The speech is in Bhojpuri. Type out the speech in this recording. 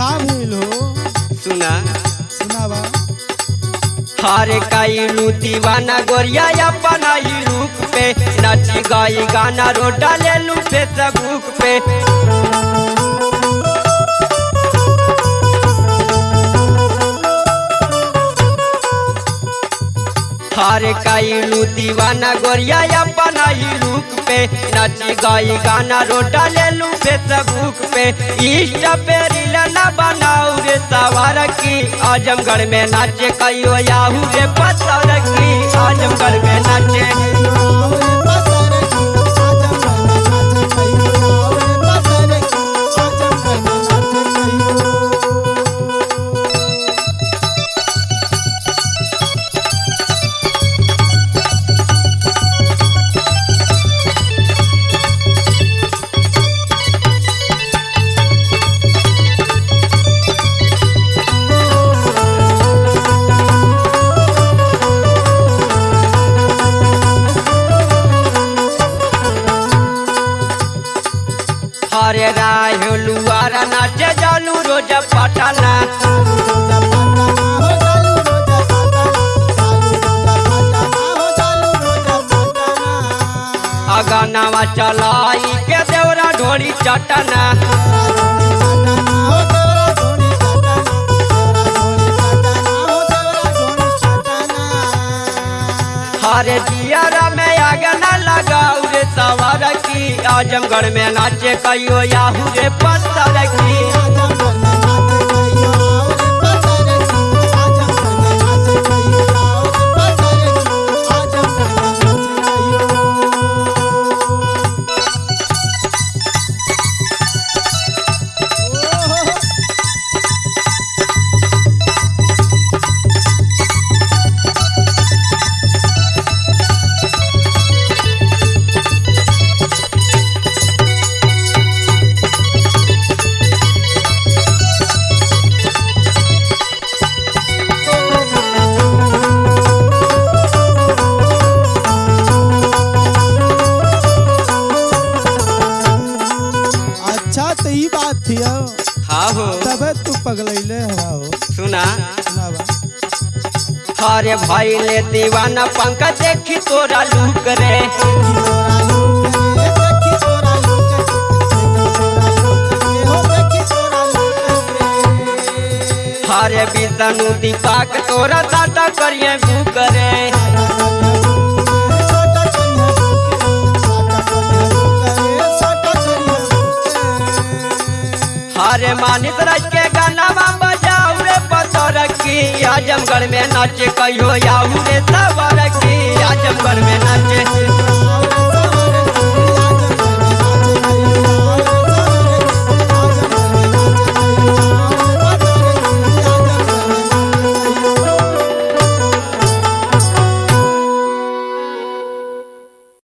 का भइल हो? सुना सुनावा। हारे काइलू दीवाना गोरिया अपना ही रूप पे नाची गाई गाना रो डाले लू फेसबुक पे। हारे काइलू दीवाना गोरिया अपना ही रूप पे नाची गाई गाना रो डाले लू फेसबुक पे। इंस्टा पे रील ना बनाऊ रे सवार की आजमगढ़ में नाचे कहियो याहू रे पत्थर की आजमगढ़ में नाचे। हरे राहुलुआरा नाचे जालू रोज पटना। अगनावा चलाई के देवरा ढोली चटना। हरे जियारा में आगे न लगाऊ रे सवार की आजमगढ़ में नाचे कहियो याहू रे पत्थर की। तो ई बात थी हाँ हो तबे तू पगलैले हवा हो। सुना सुनावा। हरे भाई ले दीवाना पंकज देखी तोरा लूक रे। हरे विष्णु दीपक तोरा साटा करिए भूख रे। हरे मानिस राज के गाना बजाऊ रे पत्थर की आजमगढ़ में नाचे कहियो याहू रे सवार की आजमगढ़ में नाचे।